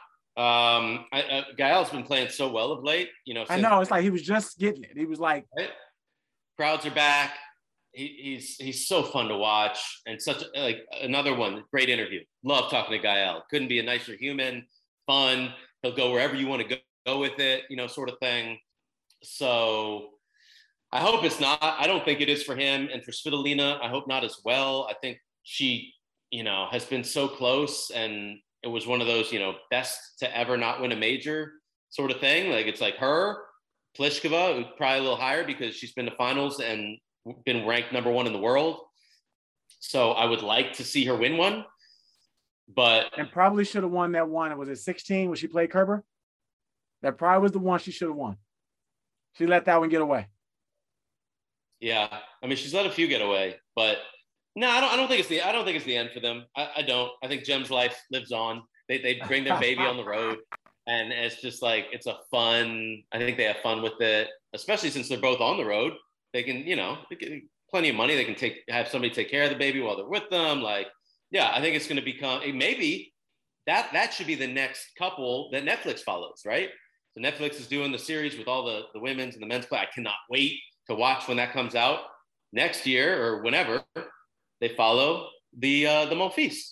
Speaker 4: Gael's been playing so well of late.
Speaker 3: I know, it's like he was just getting it. He was like,
Speaker 4: right? Crowds are back. He's so fun to watch, and such another one. Great interview. Love talking to Gael. Couldn't be a nicer human. Fun. He'll go wherever you want to go with it. Sort of thing. So I hope it's not. I don't think it is for him, and for Svitolina, I hope not as well. I think she, has been so close, and it was one of those, best to ever not win a major sort of thing. Like, it's like her, Pliskova, probably a little higher because she's been to finals and been ranked number 1 in the world. So I would like to see her win one, and
Speaker 3: probably should have won that one. Was it 16 when she played Kerber? That probably was the one she should have won. She let that one get away.
Speaker 4: Yeah, I mean, she's let a few get away, but no, I don't think it's the end for them. I don't. I think Jem's life lives on. They bring their baby on the road, and it's just like, it's a fun. I think they have fun with it, especially since they're both on the road. They can, they get plenty of money. They can have somebody take care of the baby while they're with them. Like, yeah, I think it's going to become maybe that should be the next couple that Netflix follows, right? So Netflix is doing the series with all the women's and the men's play. I cannot wait to watch when that comes out next year or whenever. They follow the Monfils.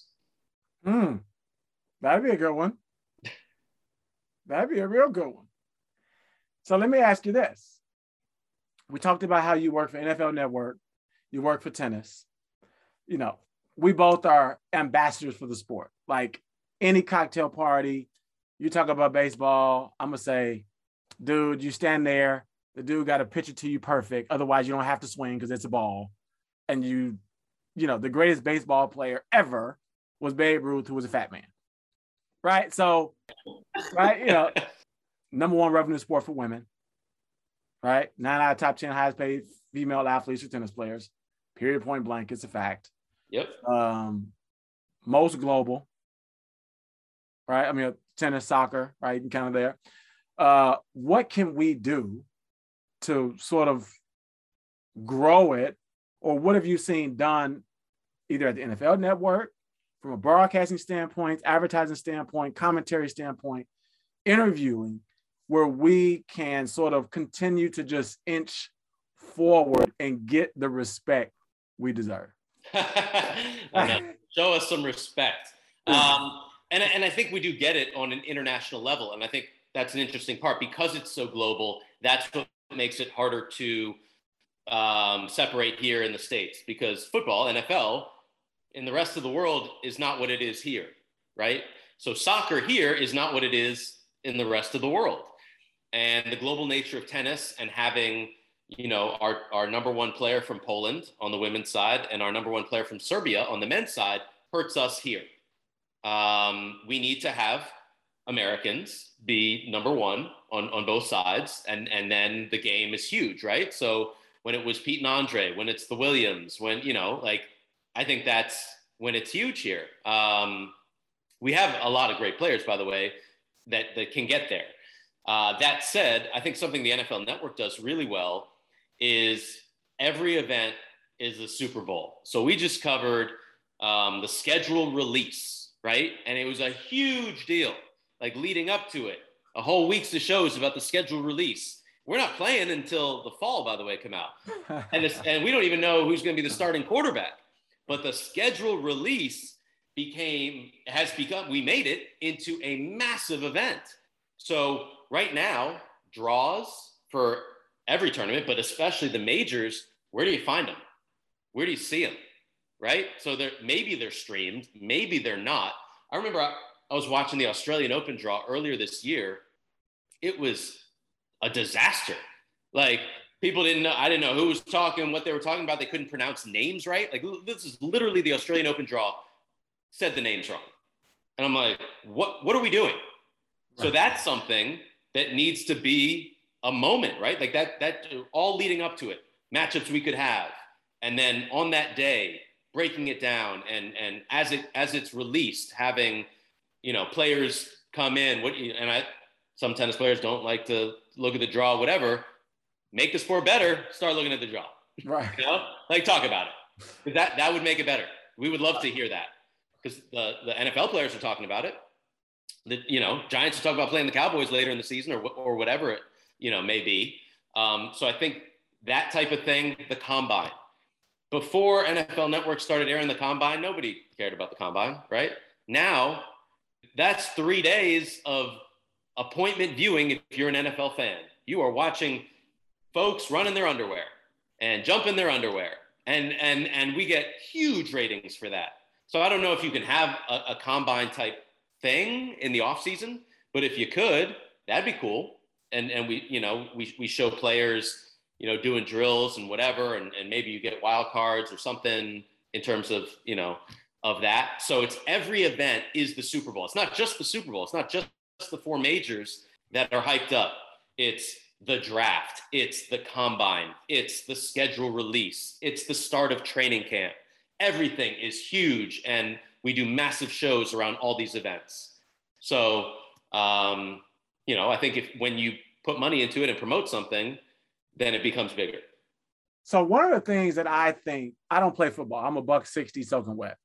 Speaker 3: That'd be a good one. That'd be a real good one. So let me ask you this. we talked about how you work for NFL Network, you work for tennis. You know, we both are ambassadors for the sport. Like any cocktail party, you talk about baseball, I'm going to say, dude, you stand there, the dude got to pitch it to you perfect. Otherwise, you don't have to swing because it's a ball. And you know, the greatest baseball player ever was Babe Ruth, who was a fat man. Right? So, right, you know, number one revenue sport for women. Right? 9 out of top 10 highest paid female athletes or tennis players. Period, point blank. It's a fact.
Speaker 4: Yep.
Speaker 3: Most global. Right? I mean, tennis, soccer, right? Kind of there. What can we do to sort of grow it? Or what have you seen done either at the NFL Network, from a broadcasting standpoint, advertising standpoint, commentary standpoint, interviewing, where we can sort of continue to just inch forward and get the respect we deserve?
Speaker 4: Show us some respect. And I think we do get it on an international level. And I think that's an interesting part because it's so global. That's what makes it harder to separate here in the States, because football, NFL, in the rest of the world is not what it is here, right? So soccer here is not what it is in the rest of the world. And the global nature of tennis and having, you know, our number one player from Poland on the women's side and our number one player from Serbia on the men's side hurts us here. We need to have Americans be number one on both sides. And then the game is huge, right? So when it was Pete and Andre, when it's the Williams, when, you know, like, I think that's when it's huge here. We have a lot of great players, by the way, that can get there. That said, I think something the NFL Network does really well is every event is the Super Bowl. So we just covered the schedule release, right? And it was a huge deal, like leading up to it, a whole week's of shows about the schedule release. We're not playing until the fall, by the way, come out. And we don't even know who's going to be the starting quarterback. But the schedule release we made it into a massive event. So right now, draws for every tournament, but especially the majors, where do you find them? Where do you see them, right? So maybe they're streamed, maybe they're not. I remember I was watching the Australian Open draw earlier this year. It was a disaster. Like, people didn't know, I didn't know who was talking, what they were talking about. They couldn't pronounce names right. Like, this is literally the Australian Open draw said the names wrong. And I'm like, what are we doing? Right. So that's something that needs to be a moment, right? Like that all leading up to it, matchups we could have. And then on that day, breaking it down and as it's released, having, you know, players come in, some tennis players don't like to look at the draw, whatever. Make the sport better, start looking at the draw.
Speaker 3: Right.
Speaker 4: You know? Like, talk about it. That would make it better. We would love to hear that. Because the NFL players are talking about it. You know, Giants are talking about playing the Cowboys later in the season or whatever it, you know, may be. So I think that type of thing, the combine. Before NFL Network started airing the combine, nobody cared about the combine, right? Now, that's 3 days of appointment viewing if you're an NFL fan. You are watching folks run in their underwear and jump in their underwear. And we get huge ratings for that. So I don't know if you can have a combine type thing in the off season, but if you could, that'd be cool. And we show players, you know, doing drills and whatever, and maybe you get wild cards or something in terms of, you know, of that. So it's every event is the Super Bowl. It's not just the Super Bowl. It's not just the four majors that are hyped up. It's the draft. It's the combine. It's the schedule release. It's the start of training camp. Everything is huge. And we do massive shows around all these events. So, you know, I think when you put money into it and promote something, then it becomes bigger.
Speaker 3: So one of the things that I think, I don't play football. I'm a $160 soaking wet.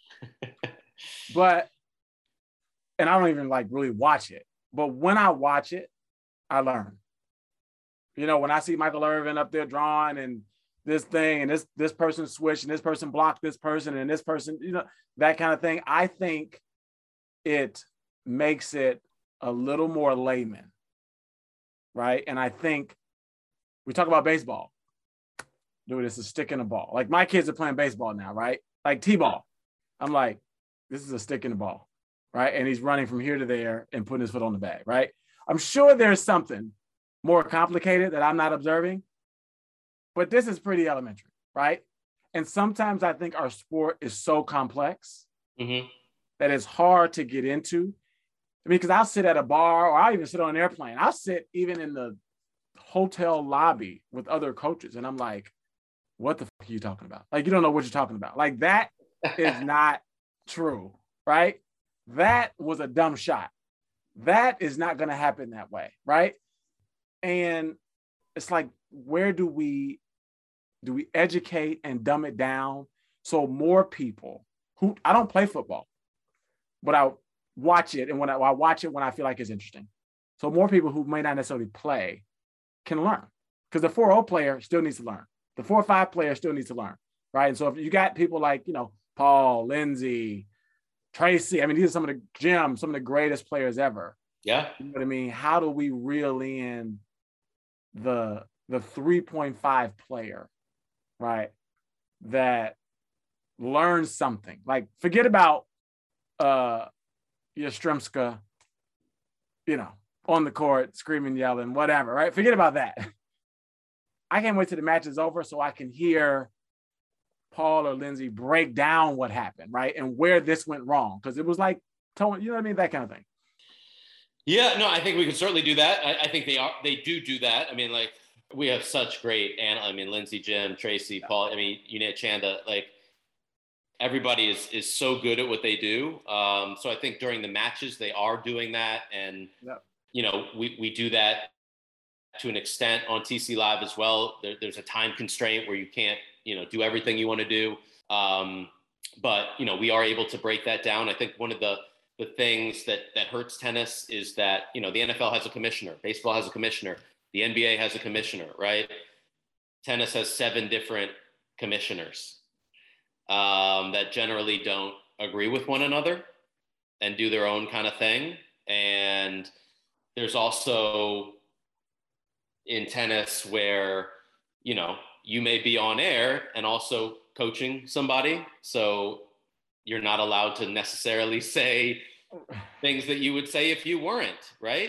Speaker 3: And I don't even like really watch it. But when I watch it, I learn. You know, when I see Michael Irvin up there drawing and this thing and this person switched and this person blocked this person and this person, you know, that kind of thing, I think it makes it a little more layman, right? And I think We talk about baseball. Dude, it's a stick in the ball. Like my kids are playing baseball now, right? Like T-ball. I'm like, this is a stick in the ball, right? And he's running from here to there and putting his foot on the bag, right? I'm sure there's something more complicated that I'm not observing, but this is pretty elementary, right? And sometimes I think our sport is so complex that it's hard to get into. I mean, because I'll sit at a bar or I'll even sit on an airplane. I'll sit even in the hotel lobby with other coaches. And I'm like, what the fuck are you talking about? Like, you don't know what you're talking about. Like, that is not true, right? That was a dumb shot. That is not going to happen that way, right? And it's like, where do we educate and dumb it down so more people who, I don't play football, but I watch it, and when I watch it when I feel like it's interesting. So more people who may not necessarily play can learn, because the 4-0 player still needs to learn. The 4-5 player still needs to learn, right? And so if you got people like, you know, Paul, Lindsey, Tracy, I mean, these are some of the greatest players ever.
Speaker 4: Yeah.
Speaker 3: You know what I mean? How do we reel in the 3.5 player, right, that learns something? Like, forget about Yastrzemska, you know, on the court, screaming, yelling, whatever, right? Forget about that. I can't wait till the match is over so I can hear Paul or Lindsey break down what happened, right? And where this went wrong. Because it was like, you know what I mean? That kind of thing.
Speaker 4: Yeah, no, I think we can certainly do that. I think they do that. I mean, like, we have such great, Lindsey, Jim, Tracy, Paul, Unit Chanda, like, everybody is so good at what they do. So I think during the matches, they are doing that. And, you know, we do that to an extent on TC Live as well. There's a time constraint where you can't, you know, do everything you want to do. But, you know, we are able to break that down. I think one of the things that hurts tennis is that, you know, the NFL has a commissioner, baseball has a commissioner, the NBA has a commissioner, right? Tennis has 7 different commissioners that generally don't agree with one another and do their own kind of thing. And there's also in tennis where, you know, you may be on air and also coaching somebody. So you're not allowed to necessarily say things that you would say if you weren't, right?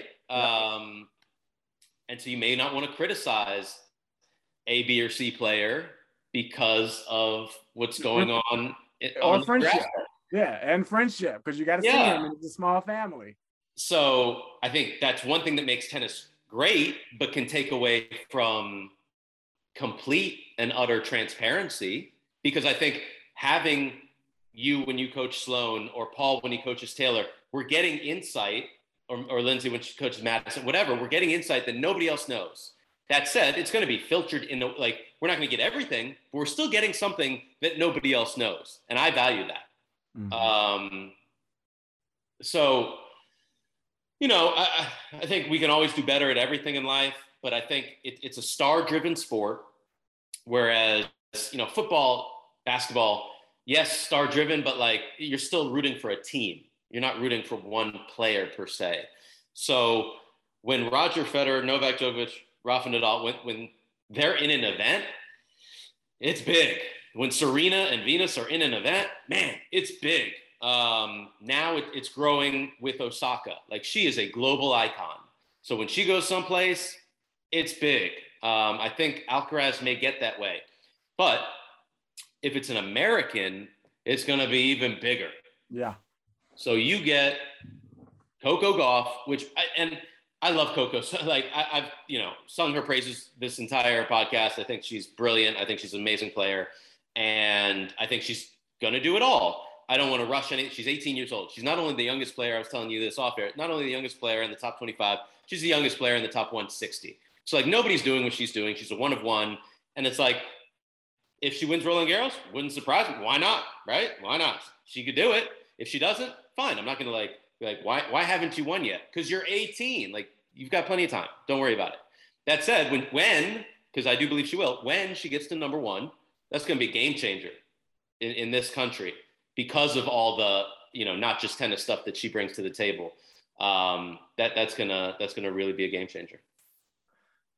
Speaker 4: And so you may not want to criticize A, B, or C player because of what's going on.
Speaker 3: Or friendship. Yeah, and friendship, because you got to see him, and it's a small family.
Speaker 4: So I think that's one thing that makes tennis great, but can take away from complete and utter transparency. Because I think having you when you coach Sloane, or Paul when he coaches Taylor, we're getting insight, or Lindsey when she coaches Madison, whatever, we're getting insight that nobody else knows. That said, it's going to be filtered in, like, we're not going to get everything, but we're still getting something that nobody else knows. And I value that. Mm-hmm. So, you know, I think we can always do better at everything in life, but I think it's a star-driven sport, whereas, you know, football, basketball, yes, star-driven, but, like, you're still rooting for a team. You're not rooting for one player per se. So when Roger Federer, Novak Djokovic, Rafa Nadal, when they're in an event, it's big. When Serena and Venus are in an event, man, it's big. Now it's growing with Osaka. Like, she is a global icon. So when she goes someplace, it's big. I think Alcaraz may get that way. But if it's an American, it's going to be even bigger.
Speaker 3: Yeah.
Speaker 4: So you get Coco Gauff, which I love Coco. So, like, I've, you know, sung her praises this entire podcast. I think she's brilliant. I think she's an amazing player. And I think she's going to do it all. I don't want to rush any. She's 18 years old. She's not only the youngest player, I was telling you this off air, not only the youngest player in the top 25, she's the youngest player in the top 160. So, like, nobody's doing what she's doing. She's a one of one. And it's like, if she wins Roland Garros, wouldn't surprise me. Why not? Right? Why not? She could do it. If she doesn't, fine. I'm not going to be like, why haven't you won yet? Because you're 18. Like, you've got plenty of time. Don't worry about it. That said, when, because I do believe she will, when she gets to number one, that's going to be a game changer in this country because of all the, you know, not just tennis stuff that she brings to the table. That's gonna really be a game changer.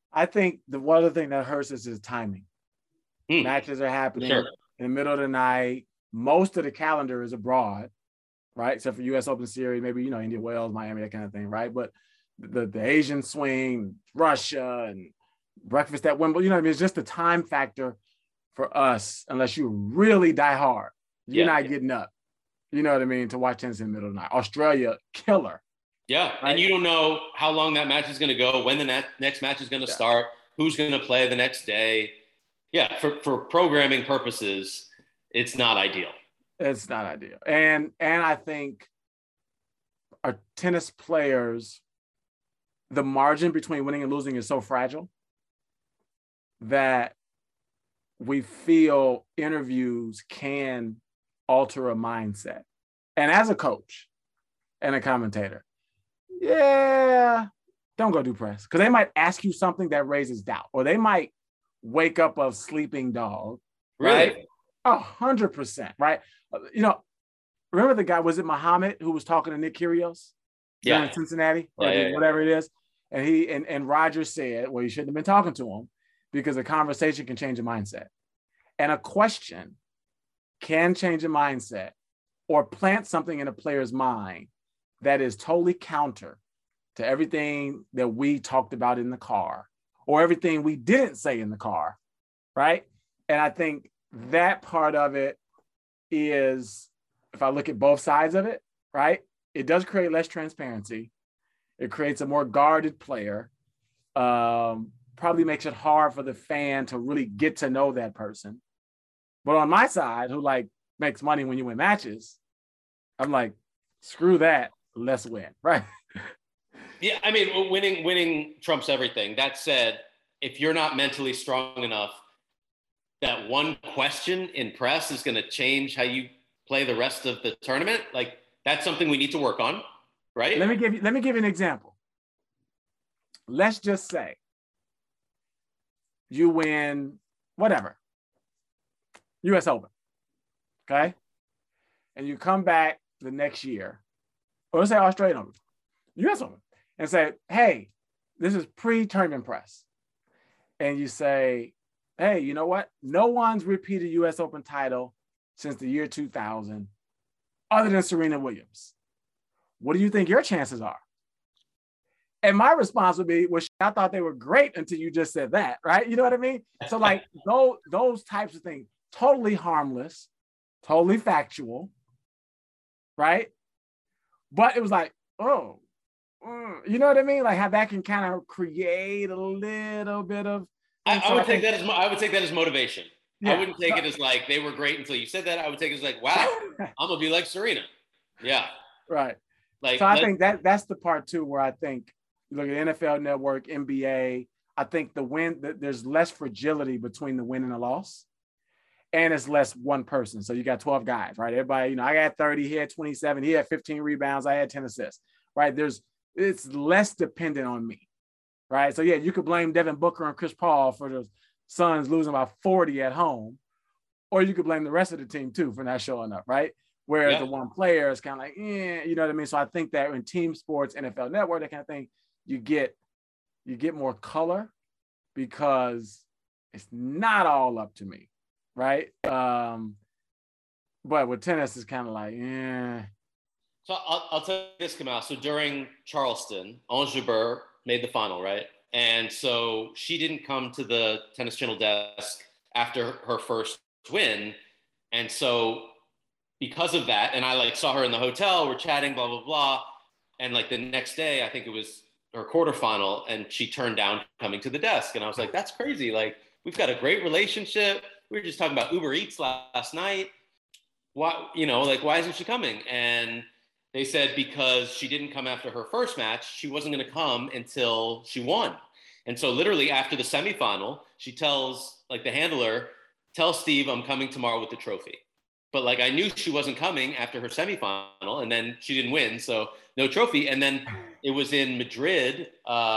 Speaker 3: I think the one other thing that hurts us is timing. Matches are happening in the middle of the night. Most of the calendar is abroad, right? Except for U.S. Open Series, maybe, India, Wales, Miami, that kind of thing, right? But the Asian swing, Russia, and breakfast at Wimbledon, what I mean? It's just the time factor for us, unless you really die hard. You're not getting up, you know what I mean, to watch tennis in the middle of the night. Australia, killer.
Speaker 4: Yeah, right? And you don't know how long that match is going to go, when the next match is going to start, who's going to play the next day. Yeah, for programming purposes, it's not ideal.
Speaker 3: It's not ideal. And I think our tennis players, the margin between winning and losing is so fragile that we feel interviews can alter a mindset. And as a coach and a commentator, don't go do press, because they might ask you something that raises doubt, or they might wake up a sleeping dog.
Speaker 4: Really?
Speaker 3: Right? 100%. Right? Remember the guy, was it Muhammad, who was talking to Nick Kyrgios in Cincinnati, or whatever it is? And he and Roger said, well, you shouldn't have been talking to him, because a conversation can change a mindset, and a question can change a mindset or plant something in a player's mind that is totally counter to everything that we talked about in the car, or everything we didn't say in the car, right? And I think that part of it is, if I look at both sides of it, right, it does create less transparency. It creates a more guarded player. Probably makes it hard for the fan to really get to know that person. But on my side, who makes money when you win matches, I'm like, screw that, let's win, right?
Speaker 4: Yeah, I mean, winning trumps everything. That said, if you're not mentally strong enough, that one question in press is going to change how you play the rest of the tournament. That's something we need to work on, right?
Speaker 3: Let me give you an example. Let's just say you win whatever, U.S. Open, okay? And you come back the next year, or let's say Australian Open, U.S. Open, and say, hey, this is pre-tournament press. And you say, hey, you know what? No one's repeated U.S. Open title since the year 2000, other than Serena Williams. What do you think your chances are? And my response would be, well, I thought they were great until you just said that, right? You know what I mean? So those types of things, totally harmless, totally factual, right? But it was you know what I mean? How that can kind of create a little bit of.
Speaker 4: I would take that as motivation. Yeah. I wouldn't take it as they were great until you said that. I would take it as wow, I'm gonna be like Serena. Yeah.
Speaker 3: Right. So I think that's the part too, where I think you look at NFL Network, NBA. I think there's less fragility between the win and the loss, and it's less one person. So you got 12 guys, right? Everybody, I got 30, he had 27, he had 15 rebounds, I had 10 assists, right? It's less dependent on me, right? So yeah, you could blame Devin Booker and Chris Paul for the Suns losing by 40 at home, or you could blame the rest of the team too for not showing up, right? Whereas the one player is kind of you know what I mean? So I think that in team sports, NFL Network, that kind of thing, you get more color, because it's not all up to me, right? But with tennis, it's kind of
Speaker 4: So I'll tell you this, Kamal. So during Charleston, Ons Jabeur made the final, right? And so she didn't come to the Tennis Channel desk after her first win. And so because of that, and I saw her in the hotel, we're chatting, blah, blah, blah. And the next day, I think it was her quarterfinal, and she turned down coming to the desk. And I was like, that's crazy. We've got a great relationship. We were just talking about Uber Eats last night. Why, why isn't she coming? And they said because she didn't come after her first match, she wasn't going to come until she won. And so literally after the semifinal, she tells the handler, tell Steve I'm coming tomorrow with the trophy. But I knew she wasn't coming after her semifinal, and then she didn't win, so no trophy. And then it was in Madrid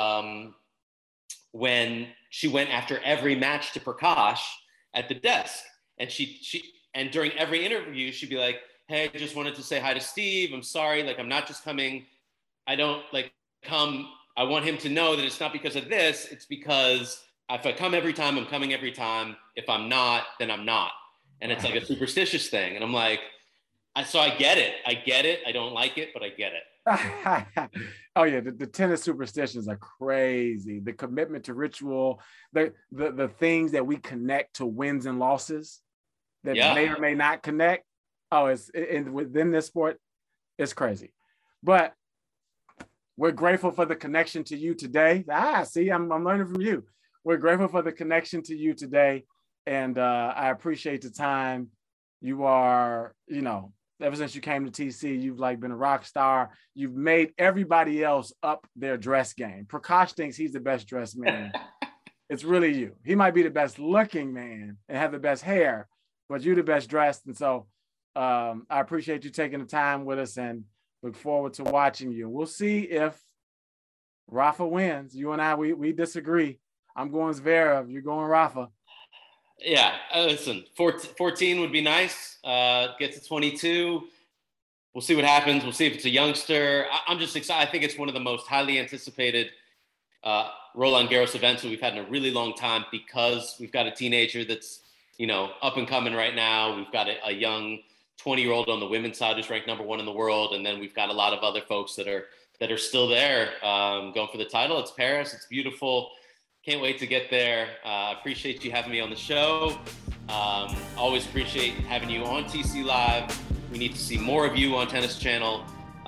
Speaker 4: when she went after every match to Prakash at the desk. And and during every interview, she'd be like, hey, I just wanted to say hi to Steve. I'm sorry. I'm not just coming. I don't come. I want him to know that it's not because of this. It's because if I come every time, I'm coming every time. If I'm not, then I'm not. And it's like a superstitious thing. And I'm like, so I get it. I don't like it, but I get it.
Speaker 3: Oh yeah, the tennis superstitions are crazy. The commitment to ritual, the things that we connect to wins and losses that may or may not connect. Oh, it's within this sport, it's crazy. But we're grateful for the connection to you today. See, I'm learning from you. We're grateful for the connection to you today, and I appreciate the time. You are, ever since you came to TC, you've been a rock star. You've made everybody else up their dress game. Prakash thinks he's the best dressed man. It's really you. He might be the best looking man and have the best hair, but you're the best dressed. And so I appreciate you taking the time with us and look forward to watching you. We'll see if Rafa wins. You and I, we disagree. I'm going Zverev. You're going Rafa.
Speaker 4: Yeah, listen, 14 would be nice. Get to 22. We'll see what happens. We'll see if it's a youngster. I'm just excited. I think it's one of the most highly anticipated Roland Garros events that we've had in a really long time because we've got a teenager that's, up and coming right now. We've got a young 20-year-old on the women's side who's ranked number 1 in the world. And then we've got a lot of other folks that are still there going for the title. It's Paris. It's beautiful. Can't wait to get there. Appreciate you having me on the show. Always appreciate having you on TC Live. We need to see more of you on Tennis Channel.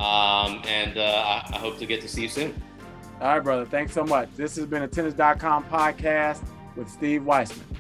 Speaker 4: I hope to get to see you soon.
Speaker 3: All right, brother. Thanks so much. This has been a Tennis.com podcast with Steve Weissman.